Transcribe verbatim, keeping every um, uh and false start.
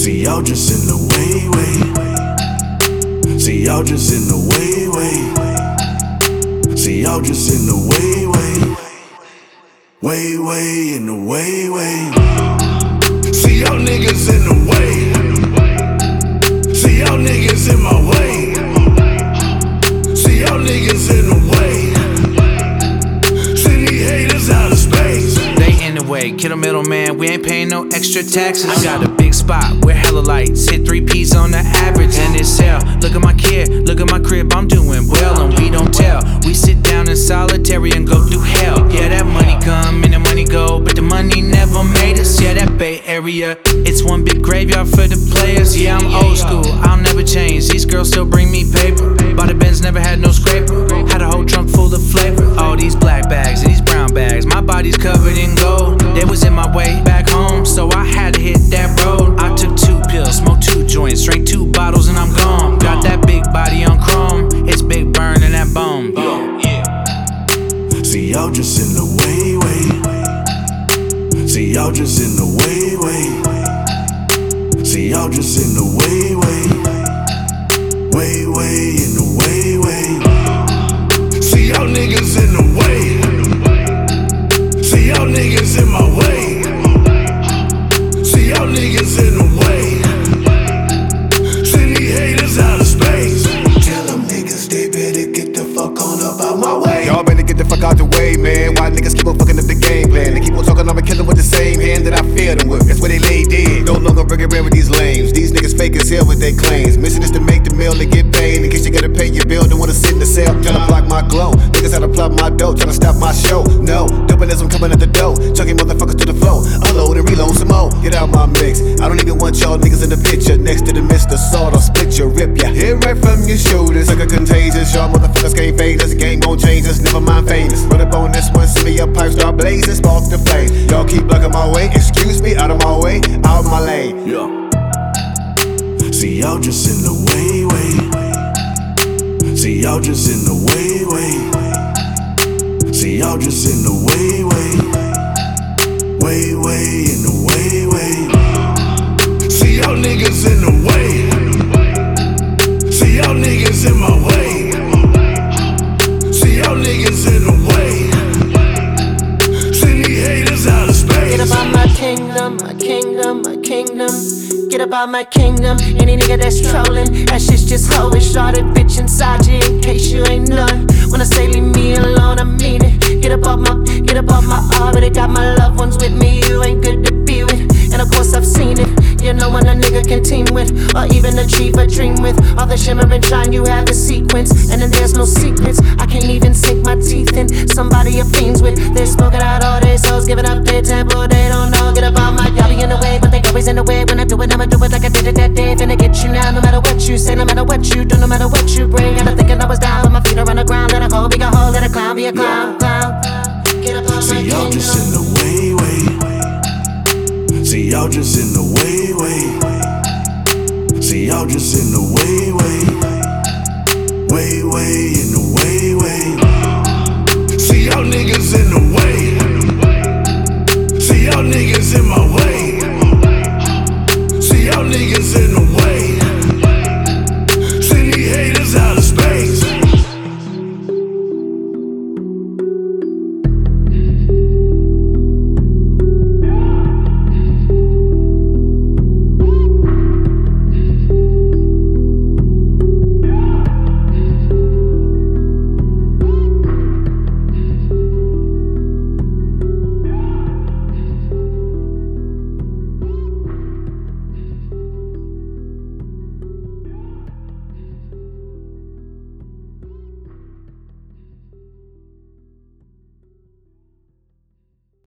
See y'all just in the way, way. See y'all just in the way, way. See y'all just in the way, way. Way, way, in the way, way. See y'all niggas in the way. See y'all niggas in my way. See y'all niggas in the way. Send these haters out of space. They in the way, kill a middleman, we ain't paying no extra taxes. I got a big spot with hella lights, hit three P's on the average, and it's hell. Look at my kid, look at my crib, I'm doing well, and we don't tell. We sit down in solitary and go through hell. Yeah, that money come and the money go, but the money never made us. Yeah, that Bay Area, it's one big graveyard for the players. Yeah, I'm old school, I'll never change. These girls still bring me paper. Bought a Benz, never had no scraper. Had a whole trunk full of flavor. All these black bags and these brown bags, my body's covered in gold. They was in my way back home, so I had to hit that road. I took two pills, smoked two joints, drank two bottles, and I'm gone. Got that big body on chrome, it's big burn in that bone. Yeah. See y'all just in the way, way. See y'all just in the way, way. See y'all just in the way, way. Way, way, in the way, way. See y'all niggas in the way. See y'all niggas in my way. See y'all niggas in the way. Send these haters out of space. Tell them niggas they better get the fuck on up out my way. Y'all better get the fuck out the way, man. Why niggas keep on fucking up the game plan? They keep on talking, I'ma kill them with the same hand that I filled them with. That's where they lay dead. No longer bring it around with these lames. These niggas fake as hell with their claims. Mission is to make the meal to get paid. In case you gotta pay your bill, don't wanna sit in the cell. Tryna block my glow. Niggas had to plot my dough, tryna stop my show. No, dopalism coming at the door. Chucking motherfuckers to the floor. Unload and reload some more. Get out my mix. I don't even want y'all niggas in the picture. Next to the Mister Sawed, I'll split your rip ya. Hit right from your shoulders. Like a contagious. Y'all motherfuckers can't fade us. Game won't change us. Never mind famous. Run up on this one. See me up pipe start blazing. Spark the flame. Y'all keep blocking my way. Excuse me, out of my way. Out of my lane. Yeah. See y'all just in the way, way. See y'all just in the way, way. See y'all just in the way, way. Way, way, in the way, way. See y'all niggas in the way. See y'all niggas in my way. See y'all niggas in the way. Send these haters out of space. Get about my kingdom, my kingdom, my kingdom. Get about my kingdom. Any nigga that's trolling, that shit's just hoish. Started bitch inside you in case you ain't none. When I say leave me alone, I mean it. Get above my, get above my already got my loved ones with me. You ain't good to be with, and of course I've seen it. You know when a nigga can team with, or even achieve a dream with. All the shimmer and shine, you have a sequence, and then there's no secrets. I can't even sink my teeth in somebody you're fiends with. They're smoking out all their souls, giving up their tempo. They don't know, get about my, y'all be in the way, but they always in the way. When I do it, I'ma do it like I did it that day. Finna get you now, no matter what you say, no matter what you do, no matter what you bring. Got to thinking I was down, but my feet are on the ground. Let a hole be a hole, let a clown be a clown, clown. Get up on See my y'all just in the way, way. See y'all just in the way, way. See y'all just in the way, way. Way, way, in the way, way. See y'all niggas in the way. See y'all niggas in my way. See y'all niggas in the